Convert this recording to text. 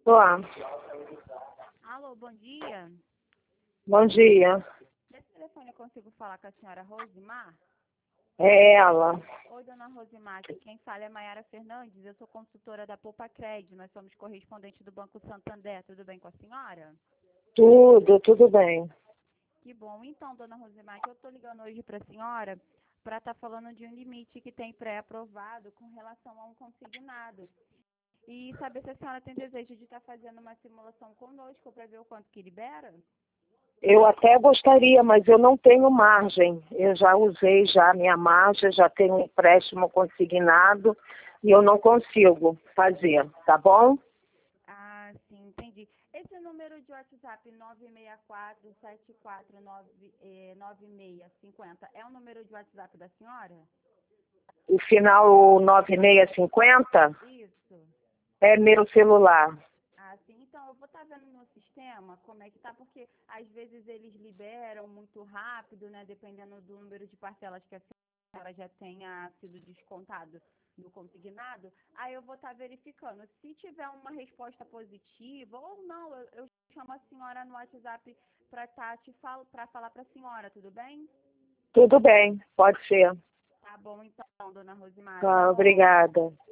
Olá, Alô, bom dia. bom dia. Nesse telefone eu consigo falar com a senhora Rosimar? É ela. Oi, dona Rosimar, aqui quem fala é Maiara Fernandes, eu sou consultora da Poupa Cred, nós somos correspondentes do Banco Santander, tudo bem com a senhora? Tudo bem. Que bom. Então, dona Rosimar, que eu estou ligando hoje para a senhora para estar falando de um limite que tem pré-aprovado com relação a um consignado. E saber se a senhora tem desejo de estar fazendo uma simulação conosco para ver o quanto que libera? Eu até gostaria, mas eu não tenho margem. Eu já usei já a minha margem, já tenho um empréstimo consignado e eu não consigo fazer, tá bom? Ah, sim, entendi. Esse número de WhatsApp 964-749-9650 é o número de WhatsApp da senhora? O final 9650 Isso. é meu celular. Ah, sim. Então, eu vou estar vendo no sistema como é que tá, porque às vezes eles liberam muito rápido, né, dependendo do número de parcelas que a senhora já tenha sido descontado do consignado. Aí eu vou estar verificando. Se tiver uma resposta positiva ou não, eu chamo a senhora no WhatsApp para para falar para a senhora, tudo bem? Tudo bem, pode ser. Tá bom, então, dona Rosimar. Até Tá, logo. obrigada.